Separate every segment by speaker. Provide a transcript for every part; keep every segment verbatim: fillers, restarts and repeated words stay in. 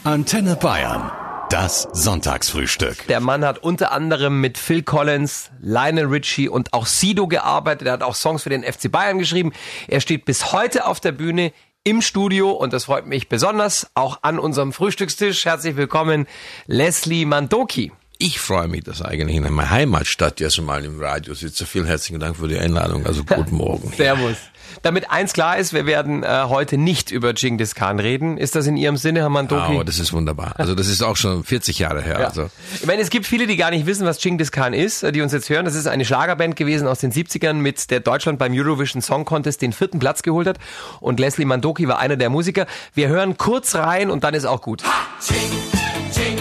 Speaker 1: Antenne Bayern. Das Sonntagsfrühstück.
Speaker 2: Der Mann hat unter anderem mit Phil Collins, Lionel Richie und auch Sido gearbeitet. Er hat auch Songs für den F C Bayern geschrieben. Er steht bis heute auf der Bühne im Studio und das freut mich besonders, auch an unserem Frühstückstisch. Herzlich willkommen, Leslie Mandoki.
Speaker 3: Ich freue mich, dass eigentlich in meiner Heimatstadt jetzt mal im Radio sitze. Vielen herzlichen Dank für die Einladung. Also guten Morgen.
Speaker 2: Servus. Damit eins klar ist, wir werden äh, heute nicht über Genghis Khan reden. Ist das in Ihrem Sinne, Herr Mandoki?
Speaker 3: Oh, das ist wunderbar. Also das ist auch schon vierzig Jahre her.
Speaker 2: Ja.
Speaker 3: Also.
Speaker 2: Ich meine, es gibt viele, die gar nicht wissen, was Genghis Khan ist, die uns jetzt hören. Das ist eine Schlagerband gewesen aus den siebzigern, mit der Deutschland beim Eurovision Song Contest den vierten Platz geholt hat. Und Leslie Mandoki war einer der Musiker. Wir hören kurz rein und dann ist auch gut.
Speaker 4: Ha! Ching, ching.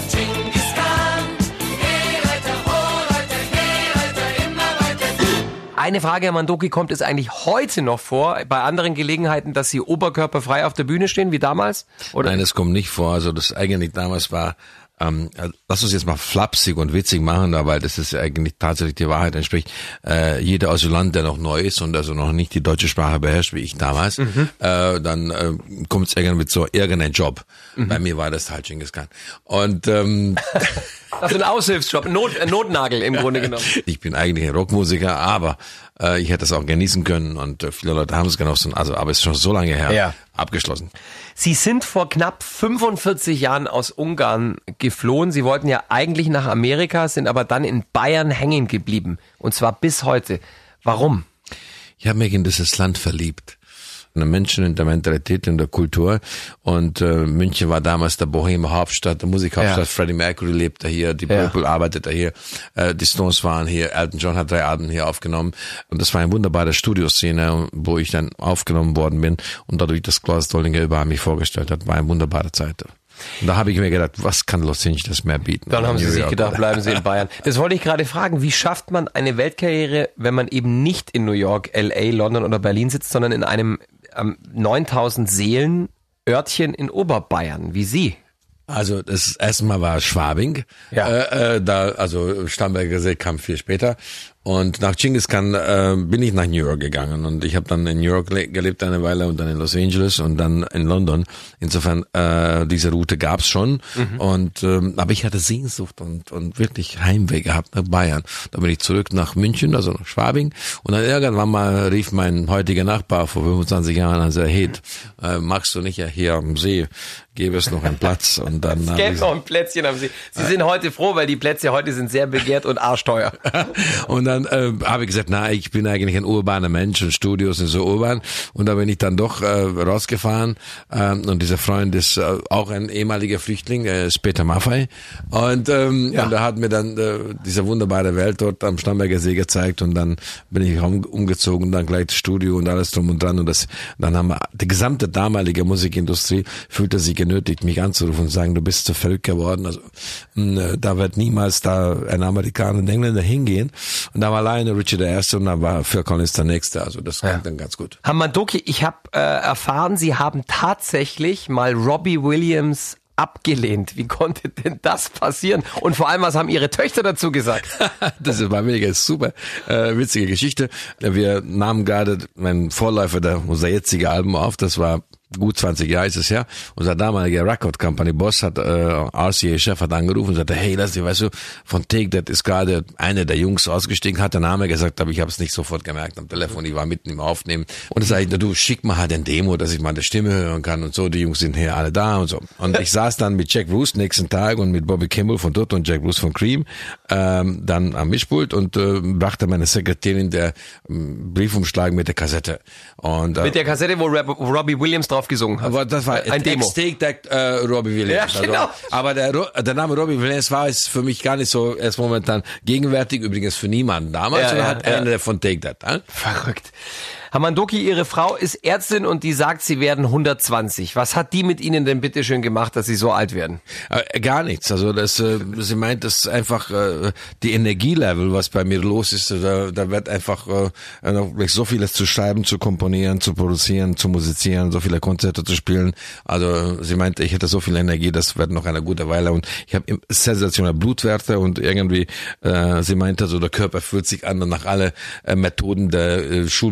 Speaker 2: Eine Frage, Herr Mandoki, kommt es eigentlich heute noch vor, bei anderen Gelegenheiten, dass Sie oberkörperfrei auf der Bühne stehen, wie damals? Oder?
Speaker 3: Nein, das kommt nicht vor. Also das eigentlich damals war, ähm, lass uns jetzt mal flapsig und witzig machen, weil das ist eigentlich tatsächlich die Wahrheit entspricht. Äh, jeder Asylant, der noch neu ist und also noch nicht die deutsche Sprache beherrscht, wie ich damals, mhm. äh, dann äh, kommt es irgendwie mit so irgendein Job. Mhm. Bei mir war das halt Genghis Khan. Und ähm,
Speaker 2: das ist ein Aushilfsjob, ein, Not, ein Notnagel im Grunde genommen.
Speaker 3: Ich bin eigentlich ein Rockmusiker, aber äh, ich hätte es auch genießen können und äh, viele Leute haben es genossen, also aber es ist schon so lange her,
Speaker 2: ja.
Speaker 3: Abgeschlossen.
Speaker 2: Sie sind vor knapp fünfundvierzig Jahren aus Ungarn geflohen. Sie wollten ja eigentlich nach Amerika, sind aber dann in Bayern hängen geblieben und zwar bis heute. Warum?
Speaker 3: Ich habe mich in dieses Land verliebt. In den Menschen, in der Mentalität, in der Kultur. Und äh, München war damals der Bohemer Hauptstadt, der Musikhauptstadt. Ja. Freddie Mercury lebte hier, die Purple ja. arbeitete hier, äh, die Stones waren hier, Elton John hat drei Alben hier aufgenommen. Und das war eine wunderbare Studioszene, wo ich dann aufgenommen worden bin und dadurch das Klaus Doldinger überall mich vorgestellt hat. War eine wunderbare Zeit. Und da habe ich mir gedacht, was kann Los Angeles mehr bieten?
Speaker 2: Dann haben Sie sich gedacht, bleiben Sie in Bayern. Das wollte ich gerade fragen. Wie schafft man eine Weltkarriere, wenn man eben nicht in New York, L A, London oder Berlin sitzt, sondern in einem ähm, neuntausend Seelen Örtchen in Oberbayern, wie Sie?
Speaker 3: Also das erste Mal war Schwabing, ja. äh, äh, da also Starnberger See kam viel später und nach Genghis Khan äh, bin ich nach New York gegangen und ich habe dann in New York le- gelebt eine Weile und dann in Los Angeles und dann in London. Insofern äh, diese Route gab's schon mhm. und ähm, aber ich hatte Sehnsucht und und wirklich Heimweh gehabt nach Bayern. Da bin ich zurück nach München, also nach Schwabing und dann irgendwann mal rief mein heutiger Nachbar vor fünfundzwanzig Jahren an, sagte, hey, äh, magst du nicht ja hier am See, gäbe es noch einen Platz und dann
Speaker 2: es gäbe noch ein Plätzchen am See. Sie sind heute froh, weil die Plätze heute sind sehr begehrt und arschteuer.
Speaker 3: Und dann äh, habe ich gesagt, na, ich bin eigentlich ein urbaner Mensch und Studios sind so urban. Und da bin ich dann doch äh, rausgefahren äh, und dieser Freund ist äh, auch ein ehemaliger Flüchtling, er ist Peter Maffay. Und, ähm, ja. und er hat mir dann äh, diese wunderbare Welt dort am Starnberger See gezeigt und dann bin ich um, umgezogen, dann gleich das Studio und alles drum und dran. Und das, dann haben wir, die gesamte damalige Musikindustrie fühlte sich genötigt, mich anzurufen und sagen, du bist zu verrückt geworden. Also mh, da wird niemals da ein Amerikaner und Engländer hingehen. Und da war alleine Richie der Erste und dann war Phil Collins der Nächste. Also das klingt ja. dann ganz gut.
Speaker 2: Herr Mandoki, ich habe äh, erfahren, Sie haben tatsächlich mal Robbie Williams abgelehnt. Wie konnte denn das passieren? Und vor allem, was haben Ihre Töchter dazu gesagt?
Speaker 3: Das war wirklich eine super äh, witzige Geschichte. Wir nahmen gerade meinen Vorläufer, der, unser jetziger Album auf. Das war gut zwanzig Jahre ist es her. Unser damaliger Record Company Boss hat, äh, R C A-Chef hat angerufen und sagte, hey, Leslie, weißt du, von Take That ist gerade einer der Jungs ausgestiegen, hat der Name gesagt, aber ich habe es nicht sofort gemerkt am Telefon, ich war mitten im Aufnehmen. Und ich sage, du, schick mal halt ein Demo, dass ich meine Stimme hören kann und so, die Jungs sind hier alle da und so. Und ich saß dann mit Jack Bruce nächsten Tag und mit Bobby Kimball von dort und Jack Bruce von Cream, ähm, dann am Mischpult und äh, brachte meine Sekretärin der ähm, Briefumschlag mit der Kassette. Und, äh,
Speaker 2: mit der Kassette, wo Robbie Williams drauf gesungen hat.
Speaker 3: Aber das war
Speaker 2: ein Demo.
Speaker 3: Take That äh, Robbie Williams.
Speaker 2: Ja, genau.
Speaker 3: Also, aber der, der Name Robbie Williams war es für mich gar nicht so erst momentan gegenwärtig, übrigens für niemanden damals,
Speaker 2: ja,
Speaker 3: sondern
Speaker 2: ja,
Speaker 3: hat
Speaker 2: ja.
Speaker 3: einer von Take That. Äh?
Speaker 2: Verrückt. Herr Mandoki, Ihre Frau ist Ärztin und die sagt, Sie werden hundertzwanzig. Was hat die mit Ihnen denn bitte schön gemacht, dass Sie so alt werden?
Speaker 3: Äh, gar nichts. Also das, äh, sie meint, das ist einfach äh, die Energielevel, was bei mir los ist. Da, da wird einfach äh, noch so vieles zu schreiben, zu komponieren, zu produzieren, zu musizieren, so viele Konzerte zu spielen. Also sie meint, ich hätte so viel Energie, das wird noch eine gute Weile. Und ich habe sensationelle Blutwerte und irgendwie, äh, sie meinte, so der Körper fühlt sich an nach alle äh, Methoden der äh, Schulmedizin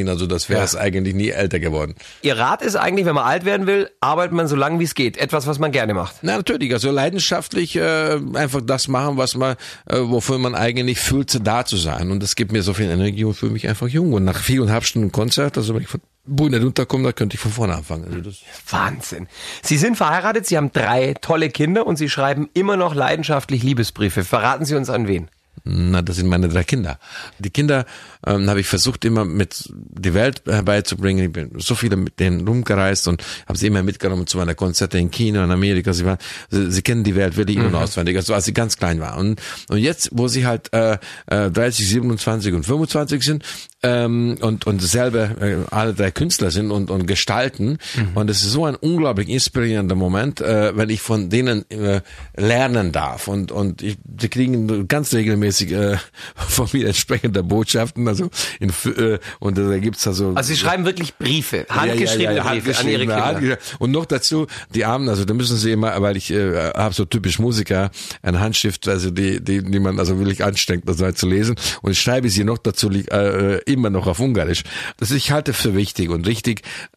Speaker 3: verdienen. Also das wäre es ja. eigentlich nie älter geworden.
Speaker 2: Ihr Rat ist eigentlich, wenn man alt werden will, arbeitet man so lange wie es geht. Etwas, was man gerne macht.
Speaker 3: Na natürlich, also leidenschaftlich äh, einfach das machen, was man, äh, wofür man eigentlich fühlt, da zu sein. Und das gibt mir so viel Energie und fühle mich einfach jung. Und nach viereinhalb Stunden Konzert, also wenn ich von Bühne runterkomme, da könnte ich von vorne anfangen. Also das
Speaker 2: Wahnsinn. Sie sind verheiratet, Sie haben drei tolle Kinder und Sie schreiben immer noch leidenschaftlich Liebesbriefe. Verraten Sie uns an wen?
Speaker 3: Na, das sind meine drei Kinder. Die Kinder ähm, habe ich versucht immer mit die Welt herbeizubringen. Ich bin so viele mit denen rumgereist und habe sie immer mitgenommen zu meiner Konzerte in China, in Amerika. Sie waren, sie, sie kennen die Welt wirklich mhm. immer auswendig, also als sie ganz klein waren. Und, und jetzt, wo sie halt äh, dreißig, siebenundzwanzig und fünfundzwanzig sind ähm, und und selber äh, alle drei Künstler sind und und gestalten, mhm. und es ist so ein unglaublich inspirierender Moment, äh, wenn ich von denen äh, lernen darf und und ich, sie kriegen ganz regelmäßig äh, von mir entsprechende Botschaften, also in, äh, und da gibt's also
Speaker 2: also Sie schreiben wirklich Briefe, handgeschriebene
Speaker 3: ja, ja, ja,
Speaker 2: Briefe an Ihre Kinder.
Speaker 3: Hand, und noch dazu die Armen, also da müssen Sie immer, weil ich äh, habe so typisch Musiker, eine Handschrift, also die die die man also wirklich anstrengt, das halt zu lesen, und ich schreibe sie noch dazu äh, immer noch auf Ungarisch. Das ich halte für wichtig und richtig. Äh,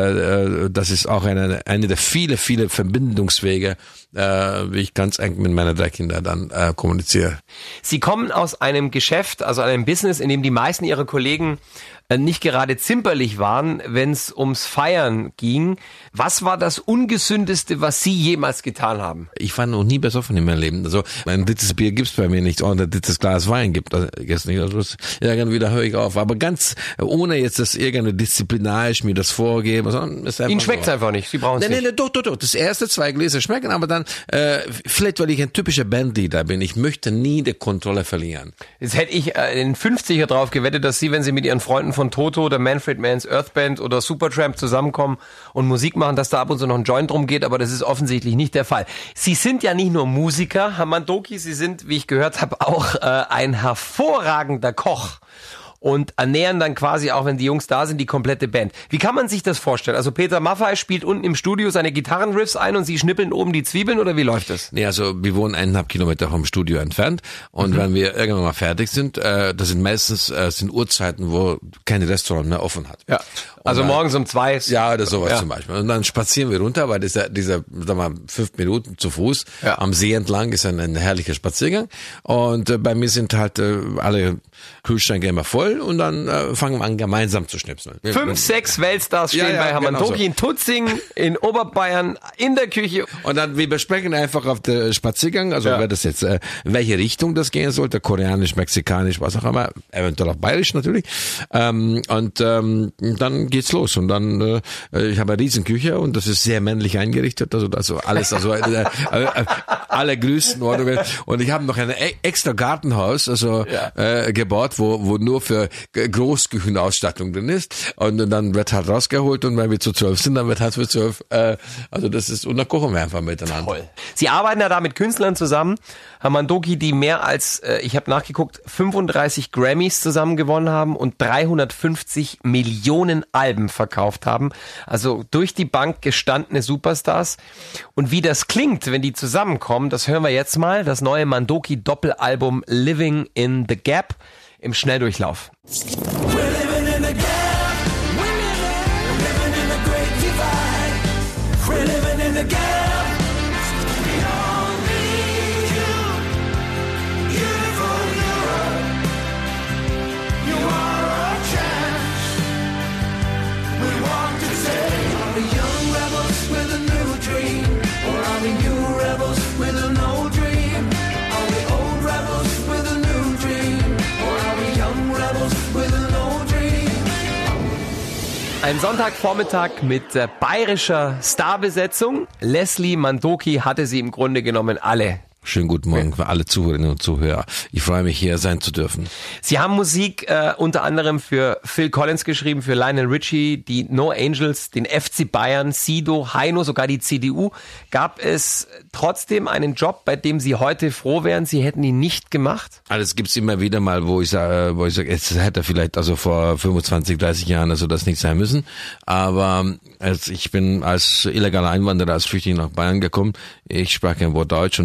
Speaker 3: äh, das ist auch eine eine der viele viele Verbindungswege, äh, wie ich ganz eng mit meinen drei Kindern dann äh, kommuniziere.
Speaker 2: Sie kommen aus einem Geschäft, also einem Business, in dem die meisten Ihrer Kollegen nicht gerade zimperlich waren, wenn es ums Feiern ging. Was war das Ungesündeste, was Sie jemals getan haben?
Speaker 3: Ich war noch nie besoffen in meinem Leben. Also ein drittes Bier gibt's bei mir nicht, und ein drittes Glas Wein gibt es nicht. Also irgendwie da höre ich auf. Aber ganz ohne jetzt das irgendwie disziplinarisch mir das vorgeben. Sondern ist
Speaker 2: Ihnen schmeckt's
Speaker 3: so.
Speaker 2: einfach nicht. Sie brauchen es
Speaker 3: nee,
Speaker 2: nicht.
Speaker 3: Nee, nee, doch, doch, doch. Das erste zwei Gläser schmecken, aber dann äh, vielleicht, weil ich ein typischer Bandleader bin. Ich möchte nie die Kontrolle verlieren.
Speaker 2: Jetzt hätte ich äh, in fünfziger drauf gewettet, dass Sie, wenn Sie mit Ihren Freunden von Toto oder Manfred Mann's Earth Band oder Supertramp zusammenkommen und Musik machen, dass da ab und zu noch ein Joint drum geht, aber das ist offensichtlich nicht der Fall. Sie sind ja nicht nur Musiker, Herr Mandoki, Sie sind, wie ich gehört habe, auch äh, ein hervorragender Koch. Und ernähren dann quasi, auch wenn die Jungs da sind, die komplette Band. Wie kann man sich das vorstellen? Also Peter Maffay spielt unten im Studio seine Gitarrenriffs ein und Sie schnippeln oben die Zwiebeln, oder wie läuft das?
Speaker 3: Nee, also wir wohnen eineinhalb Kilometer vom Studio entfernt, und mhm. wenn wir irgendwann mal fertig sind, äh, das sind meistens äh, sind Uhrzeiten, wo kein Restaurant mehr offen hat.
Speaker 2: Ja. Also dann, morgens um zwei.
Speaker 3: Ja, oder sowas
Speaker 2: ja.
Speaker 3: zum Beispiel. Und dann spazieren wir runter, weil dieser, dieser, sagen wir mal, fünf Minuten zu Fuß ja. am See entlang ist ein, ein herrlicher Spaziergang. Und äh, bei mir sind halt äh, alle Kühlschränke immer voll, und dann äh, fangen wir an, gemeinsam zu schnipseln.
Speaker 2: Fünf, sechs Weltstars stehen ja, ja, bei Herrn Mandoki genau so. in Tutzing, in Oberbayern, in der Küche.
Speaker 3: Und dann, wir besprechen einfach auf der Spaziergang, also ja. wer das jetzt, äh, welche Richtung das gehen sollte, koreanisch, mexikanisch, was auch immer, eventuell auch bayerisch natürlich. Ähm, und ähm, dann geht's los, und dann äh, ich habe eine Riesenküche, und das ist sehr männlich eingerichtet, also also alles, also äh, äh, alle Größenordnungen, und ich habe noch ein extra Gartenhaus, also ja. äh, gebaut, wo wo nur für Großküchenausstattung drin ist, und dann wird halt rausgeholt, und wenn wir zu zwölf sind, dann wird halt für zwölf, äh, also das ist, und dann kochen wir einfach miteinander.
Speaker 2: Toll. Sie arbeiten ja da mit Künstlern zusammen, Herr Mandoki, die mehr als, äh, ich habe nachgeguckt, fünfunddreißig Grammys zusammen gewonnen haben und dreihundertfünfzig Millionen Alben verkauft haben. Also durch die Bank gestandene Superstars. Und wie das klingt, wenn die zusammenkommen, das hören wir jetzt mal. Das neue Mandoki-Doppelalbum Living in the Gap im Schnelldurchlauf. Ein Sonntagvormittag mit äh, bayerischer Starbesetzung. Leslie Mandoki hatte sie im Grunde genommen alle.
Speaker 3: Schönen guten Morgen für alle Zuhörerinnen und Zuhörer. Ich freue mich, hier sein zu dürfen.
Speaker 2: Sie haben Musik äh, unter anderem für Phil Collins geschrieben, für Lionel Richie, die No Angels, den F C Bayern, Sido, Heino, sogar die C D U. Gab es trotzdem einen Job, bei dem Sie heute froh wären, Sie hätten ihn nicht gemacht?
Speaker 3: Alles gibt's immer wieder mal, wo ich sage, wo ich sage, jetzt hätte vielleicht also vor fünfundzwanzig, dreißig Jahren also das nicht sein müssen. Aber als ich bin als illegaler Einwanderer, als Flüchtling nach Bayern gekommen, ich sprach kein Wort Deutsch, und ich müsste das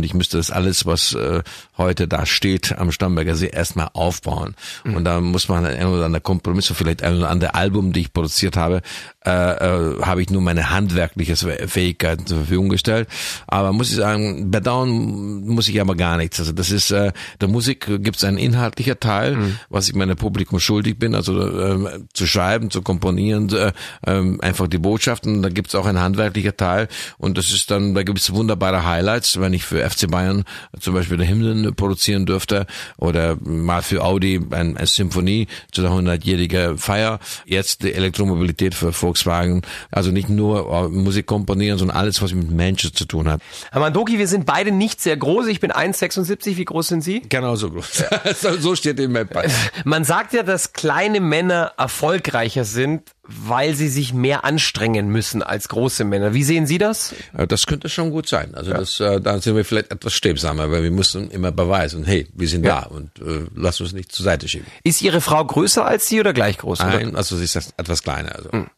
Speaker 3: das alles, was äh, heute da steht am Starnberger See, erstmal aufbauen. Mhm. Und da muss man ein oder andere Kompromisse, vielleicht ein oder andere Album, die ich produziert habe, äh, äh, habe ich nur meine handwerkliche Fähigkeiten zur Verfügung gestellt. Aber muss ich sagen, bedauern muss ich aber gar nichts. Also das ist, äh, der Musik gibt es einen inhaltlicher Teil, mhm. was ich meinem Publikum schuldig bin, also äh, zu schreiben, zu komponieren, äh, äh, einfach die Botschaften. Da gibt es auch einen handwerklicher Teil und das ist dann, da gibt es wunderbare Highlights, wenn ich für F C Bayern zum Beispiel der Hymnen produzieren dürfte oder mal für Audi ein, eine Symphonie zu der hundertjährigen Feier. Jetzt die Elektromobilität für Volkswagen. Also nicht nur Musik komponieren, sondern alles, was mit Menschen zu tun hat.
Speaker 2: Herr Mandoki, wir sind beide nicht sehr groß. Ich bin eins Komma sechsundsiebzig. Wie groß sind Sie?
Speaker 3: Genau so groß. So steht im Map.
Speaker 2: Man sagt ja, dass kleine Männer erfolgreicher sind, weil sie sich mehr anstrengen müssen als große Männer. Wie sehen Sie das?
Speaker 3: Das könnte schon gut sein. Also ja. das, äh, da sind wir vielleicht etwas strebsamer, weil wir müssen immer beweisen, hey, wir sind ja. da und äh, lass uns nicht zur Seite schieben.
Speaker 2: Ist Ihre Frau größer als Sie oder gleich groß?
Speaker 3: Nein,
Speaker 2: oder?
Speaker 3: also sie ist etwas kleiner. Also. Hm.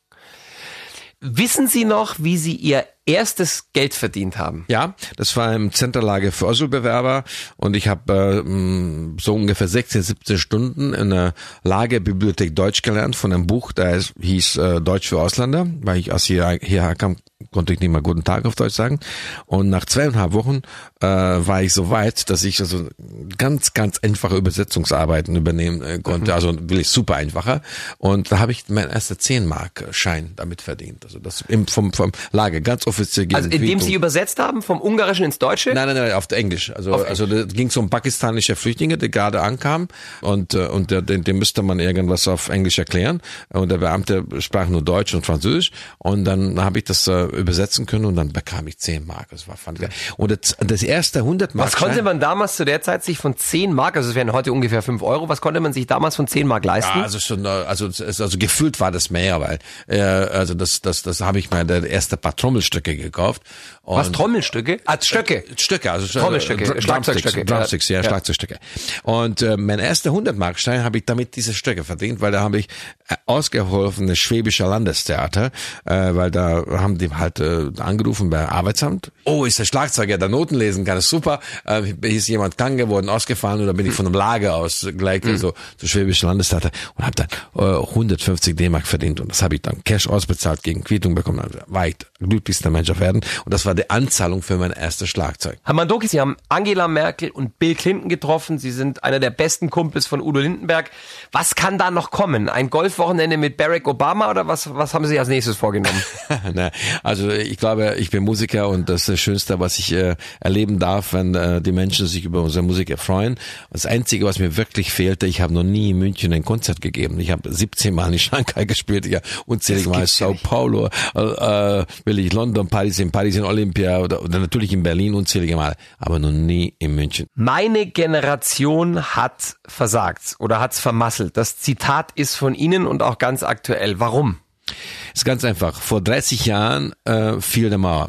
Speaker 2: Wissen Sie noch, wie Sie Ihr erstes Geld verdient haben?
Speaker 3: Ja, das war im Zentrallager für Asylbewerber und ich habe äh, so ungefähr sechzehn, siebzehn Stunden in der Lagerbibliothek Deutsch gelernt von einem Buch, das hieß äh, Deutsch für Ausländer, weil ich als hier, hierher kam, konnte ich nicht mal Guten Tag auf Deutsch sagen. Und nach zweieinhalb Wochen äh, war ich so weit, dass ich also ganz, ganz einfache Übersetzungsarbeiten übernehmen äh, konnte. Mhm. Also wirklich super einfacher. Und da habe ich meinen ersten zehn Mark Schein damit verdient. Also das im, vom, vom Lager, ganz offiziell.
Speaker 2: Also indem Sie übersetzt haben, vom Ungarischen ins Deutsche?
Speaker 3: Nein, nein, nein, auf Englisch. Also, auf also da ging es um pakistanische Flüchtlinge, die gerade ankamen. Und, und der, dem, dem müsste man irgendwas auf Englisch erklären. Und der Beamte sprach nur Deutsch und Französisch. Und dann habe ich das äh, übersetzen können und dann bekam ich zehn Mark. Das war fand ich. Und das, das erste hundert Mark.
Speaker 2: Was konnte man damals zu der Zeit sich von zehn Mark, also es wären heute ungefähr fünf Euro, was konnte man sich damals von zehn Mark leisten?
Speaker 3: Ja, also schon, also, also gefühlt war das mehr, weil, äh, also das, das, das habe ich mir der erste paar Trommelstücke gekauft.
Speaker 2: Und was, Trommelstücke? Ah, Stöcke.
Speaker 3: Stöcke, also
Speaker 2: Trommelstücke,
Speaker 3: Dr-
Speaker 2: Schlagzeugstöcke.
Speaker 3: Drumsticks, ja, ja, Schlagzeugstöcke. Und äh, mein erster hundert Mark Schein habe ich damit diese Stöcke verdient, weil da habe ich äh, ausgeholfen, das Schwäbische Landestheater, äh, weil da haben die halt äh, angerufen bei Arbeitsamt. Oh, ist der Schlagzeuger, der Noten lesen kann, ist super. Äh, ist jemand krank geworden, ausgefallen, oder bin ich von einem Lager aus gleich mhm. so zum Schwäbischen Landestheater und habe dann äh, hundertfünfzig D-Mark verdient und das habe ich dann Cash ausbezahlt, gegen Quittung bekommen. Also war ich der glücklichste Mensch auf Erden und das war die Anzahlung für mein erstes Schlagzeug.
Speaker 2: Herr Mandoki, Sie haben Angela Merkel und Bill Clinton getroffen. Sie sind einer der besten Kumpels von Udo Lindenberg. Was kann da noch kommen? Ein Golfwochenende mit Barack Obama oder was, was haben Sie als nächstes vorgenommen?
Speaker 3: Na, also ich glaube, ich bin Musiker und das ist das Schönste, was ich äh, erleben darf, wenn äh, die Menschen sich über unsere Musik erfreuen. Das Einzige, was mir wirklich fehlte, ich habe noch nie in München ein Konzert gegeben. Ich habe siebzehn Mal in Shanghai gespielt, ja, unzählige Mal in Sao Paulo, äh, will ich London, Paris, in Paris, in Olympia oder, oder natürlich in Berlin unzählige Mal, aber noch nie in München.
Speaker 2: Meine Generation hat versagt oder hat's vermasselt. Das Zitat ist von Ihnen und auch ganz aktuell. Warum?
Speaker 3: Ist ganz einfach. Vor dreißig Jahren äh, fiel der Mauer.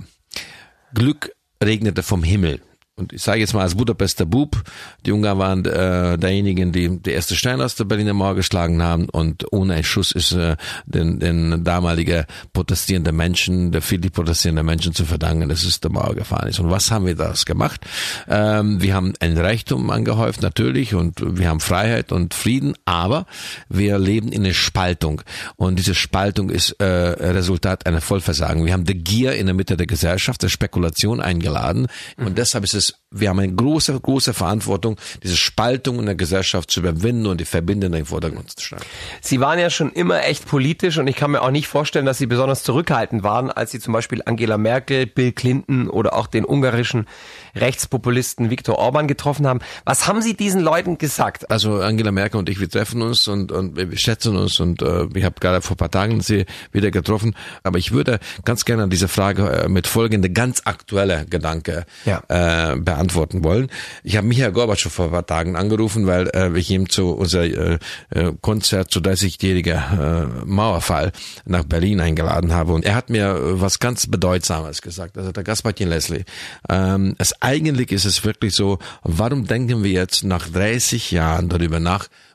Speaker 3: Glück regnete vom Himmel. Und ich sage jetzt mal als Budapester Bub, die Ungarn waren äh, derjenigen, die die erste Stein aus der Berliner Mauer geschlagen haben und ohne einen Schuss ist äh, den, den damaliger protestierenden Menschen, der friedlich protestierenden Menschen zu verdanken, dass es der Mauer gefahren ist. Und was haben wir daraus gemacht? Ähm, wir haben ein Reichtum angehäuft natürlich und wir haben Freiheit und Frieden, aber wir leben in einer Spaltung und diese Spaltung ist äh, Resultat einer Vollversagen. Wir haben die Gier in der Mitte der Gesellschaft, der Spekulation eingeladen und mhm. deshalb ist es wir haben eine große, große Verantwortung, diese Spaltung in der Gesellschaft zu überwinden und die Verbindenden in den Vordergrund zu stellen.
Speaker 2: Sie waren ja schon immer echt politisch und ich kann mir auch nicht vorstellen, dass Sie besonders zurückhaltend waren, als Sie zum Beispiel Angela Merkel, Bill Clinton oder auch den ungarischen Rechtspopulisten Viktor Orban getroffen haben. Was haben Sie diesen Leuten gesagt?
Speaker 3: Also Angela Merkel und ich, wir treffen uns und, und wir schätzen uns und äh, ich habe gerade vor ein paar Tagen sie wieder getroffen. Aber ich würde ganz gerne diese Frage äh, mit folgende ganz aktuelle Gedanke ja. äh, beantworten wollen. Ich habe Michail Gorbatschow vor ein paar Tagen angerufen, weil äh, ich ihm zu unser äh, Konzert zu dreißigjähriger äh, Mauerfall nach Berlin eingeladen habe und er hat mir was ganz Bedeutsames gesagt. Also der Gaspartin Leslie. Ähm, es eigentlich ist es wirklich so, warum denken wir jetzt nach dreißig Jahren darüber nach,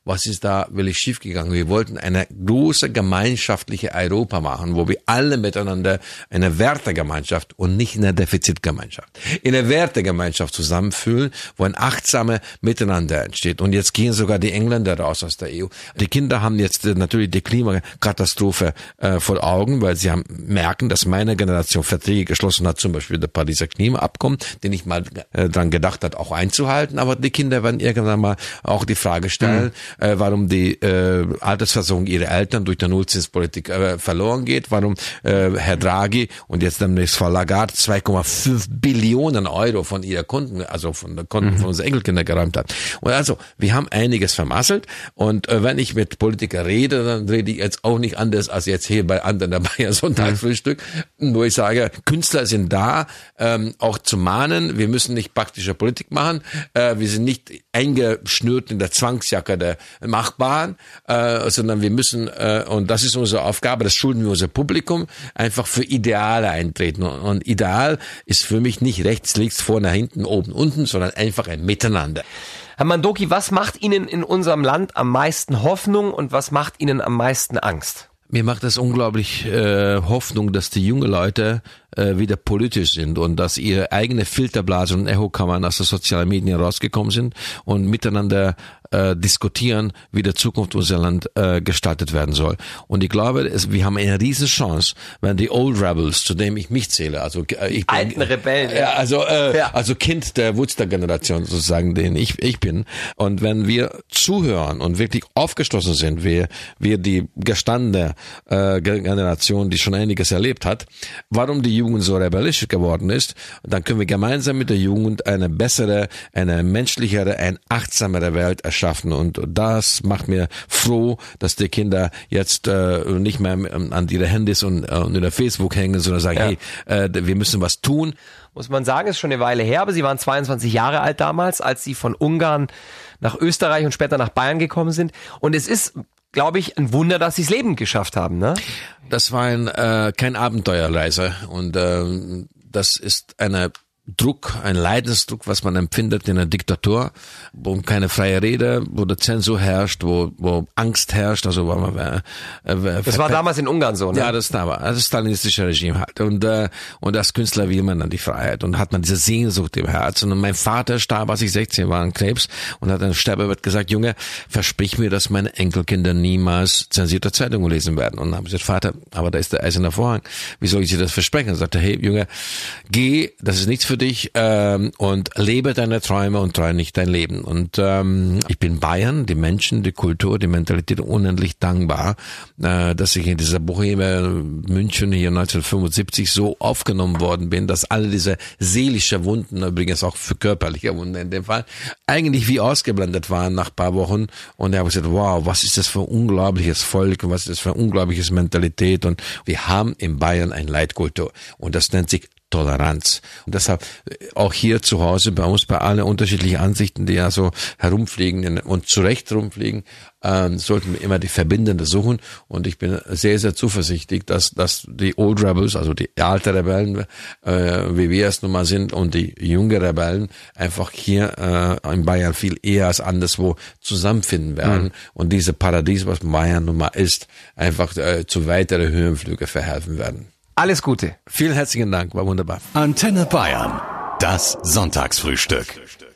Speaker 3: was ist da wirklich schiefgegangen? Wir wollten eine große gemeinschaftliche Europa machen, wo wir alle miteinander eine Wertegemeinschaft und nicht eine Defizitgemeinschaft, in eine Wertegemeinschaft zusammenfühlen, wo ein achtsamer Miteinander entsteht. Und jetzt gehen sogar die Engländer raus aus der E U. Die Kinder haben jetzt natürlich die Klimakatastrophe äh, vor Augen, weil sie haben merken, dass meine Generation Verträge geschlossen hat, zum Beispiel der Pariser Klimaabkommen, den ich mal äh, dran gedacht hat, auch einzuhalten. Aber die Kinder werden irgendwann mal auch die Frage stellen, mhm. äh, warum die äh, Altersversorgung ihrer Eltern durch die Nullzinspolitik äh, verloren geht, warum äh, Herr Draghi und jetzt demnächst Frau Lagarde zwei Komma fünf Billionen Euro von ihrer Kunden, also von der Konten mhm. von unseren Enkelkindern geräumt hat. Und also, wir haben einiges vermasselt und äh, wenn ich mit Politikern rede, dann rede ich jetzt auch nicht anders als jetzt hier bei anderen dabei ein Sonntagsfrühstück, mhm. wo ich sage, Künstler sind da, ähm, auch zu mahnen, wir müssen nicht praktische Politik machen, äh, wir sind nicht eingeschnürt in der Zwangsjacke der Machbaren, äh, sondern wir müssen, äh, und das ist unsere Aufgabe, das schulden wir unser Publikum, einfach für Ideale eintreten. Und, und Ideal ist für mich nicht rechts, links, vorne, hinten, oben, unten, sondern einfach ein Miteinander.
Speaker 2: Herr Mandoki, was macht Ihnen in unserem Land am meisten Hoffnung und was macht Ihnen am meisten Angst?
Speaker 3: Mir macht es unglaublich äh, Hoffnung, dass die jungen Leute äh, wieder politisch sind und dass ihre eigene Filterblase und Echokammern aus den sozialen Medien rausgekommen sind und miteinander äh, diskutieren, wie der Zukunft unser Land äh, gestaltet werden soll. Und ich glaube, es, wir haben eine riesen Chance, wenn die Old Rebels, zu dem ich mich zähle, also äh, ich bin,
Speaker 2: alten Rebellen,
Speaker 3: äh, also äh,
Speaker 2: ja.
Speaker 3: also Kind der Woodstock-Generation sozusagen, den ich ich bin. Und wenn wir zuhören und wirklich aufgeschlossen sind, wir wir die gestandene äh, Generation, die schon einiges erlebt hat, warum die Jugend so rebellisch geworden ist, dann können wir gemeinsam mit der Jugend eine bessere, eine menschlichere, eine achtsamere Welt erschaffen. Und das macht mir froh, dass die Kinder jetzt äh, nicht mehr an ihre Handys und, äh, und in Facebook hängen, sondern sagen, ja. hey, äh, wir müssen was tun.
Speaker 2: Muss man sagen, ist schon eine Weile her, aber Sie waren zweiundzwanzig Jahre alt damals, als Sie von Ungarn nach Österreich und später nach Bayern gekommen sind. Und es ist, glaube ich, ein Wunder, dass Sie es lebend geschafft haben, ne?
Speaker 3: Das war ein äh, kein Abenteuerreise und äh, das ist eine Druck, ein Leidensdruck, was man empfindet in einer Diktatur, wo keine freie Rede, wo der Zensur herrscht, wo wo Angst herrscht, also wo man, äh,
Speaker 2: äh, das war damals in Ungarn so, ne?
Speaker 3: Ja, das war das stalinistische Regime halt und äh, und als Künstler will man dann die Freiheit und hat man diese Sehnsucht im Herzen. Und mein Vater starb, als ich sechzehn war, an Krebs und hat ein Sterbebett gesagt, Junge, versprich mir, dass meine Enkelkinder niemals zensierte Zeitungen lesen werden. Und dann habe ich gesagt, Vater, aber da ist der eiserne Vorhang. Wie soll ich dir das versprechen? Und sagte, hey, Junge, geh, das ist nichts für dich ähm, und lebe deine Träume und träume nicht dein Leben. Und ähm, ich bin Bayern, die Menschen, die Kultur, die Mentalität unendlich dankbar, äh, dass ich in dieser Boheme München hier neunzehnhundertfünfundsiebzig so aufgenommen worden bin, dass alle diese seelische Wunden, übrigens auch für körperliche Wunden in dem Fall, eigentlich wie ausgeblendet waren nach ein paar Wochen. Und ich habe gesagt, wow, was ist das für ein unglaubliches Volk, was ist das für eine unglaubliche Mentalität. Und wir haben in Bayern eine Leitkultur und das nennt sich Toleranz. Und deshalb auch hier zu Hause bei uns, bei allen unterschiedlichen Ansichten, die ja so herumfliegen und zu Recht rumfliegen, ähm, sollten wir immer die Verbindende suchen. Und ich bin sehr, sehr zuversichtlich, dass, dass die Old Rebels, also die alten Rebellen, äh, wie wir es nun mal sind, und die jungen Rebellen einfach hier äh, in Bayern viel eher als anderswo zusammenfinden werden. Mhm. Und diese Paradies, was Bayern nun mal ist, einfach äh, zu weiteren Höhenflüge verhelfen werden.
Speaker 2: Alles Gute.
Speaker 3: Vielen herzlichen Dank, war wunderbar.
Speaker 1: Antenne Bayern, das Sonntagsfrühstück.